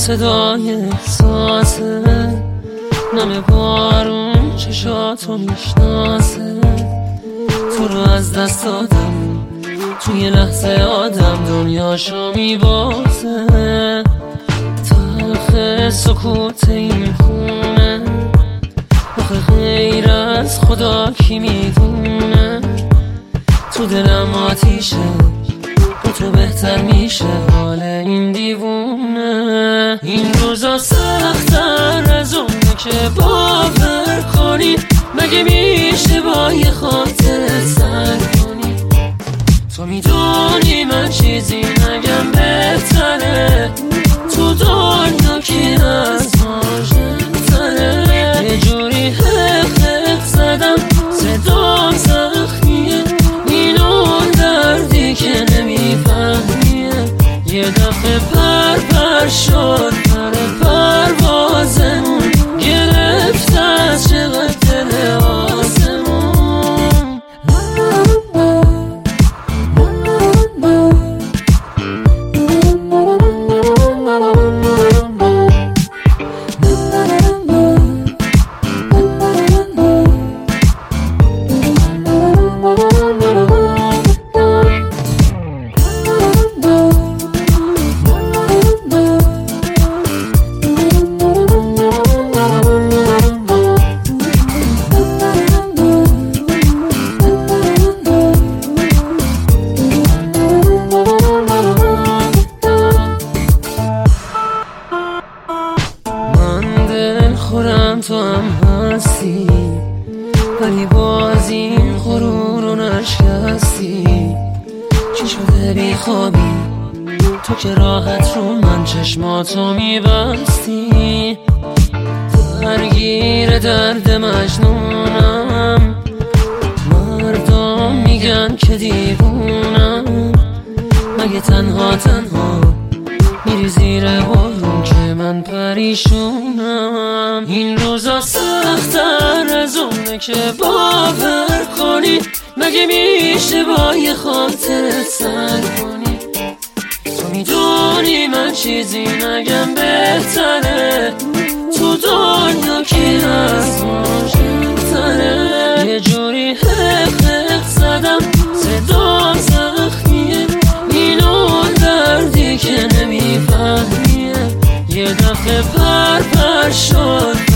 صدای احساسه، نم بارون چشاتو میشناسه. تو رو از دست دادم، توی لحظه آدم دنیاشو میبازه. تلخ سکوت این خونه، آخه غیر از خدا کی میدونه. تو دلم آتیشه، با تو بهتر میشه حال این دیوونه. این روزا سخت‌تر از اونه که باور کنی، مگه میشه با یه خاطر سر کنی؟ تو میدونی من چیزی نگم بهتره، تو دنیا کی از ما ژن‌تره. یه جوری حق زدم صدام زخمیه، این اون دردی که نمیفهمیه. یه دفعه پر شد پر پروازمون، گرفت از چقدر دل آسمون. خورم تو هم هستی، ولی باز این غرور رو نشکستی. چی شده بی خوابی تو که راحت رو من چشماتو میبستی؟ درگیر درد مجنونم، مردم میگن که دیوونم. مگه تنها میری زیر بارون که من پریشونم؟ این روزا سخت‌تر از اونه که باور کنی، مگه میشه با یه خاطر سر کنی؟ تو میدونی من چیزی نگم بهتره، تو دنیا کی از ما ژن‌تره. یه جوری حق زدم صدام زخمیه، این اون دردی که نمیفهمیه. یه دفعه پر شد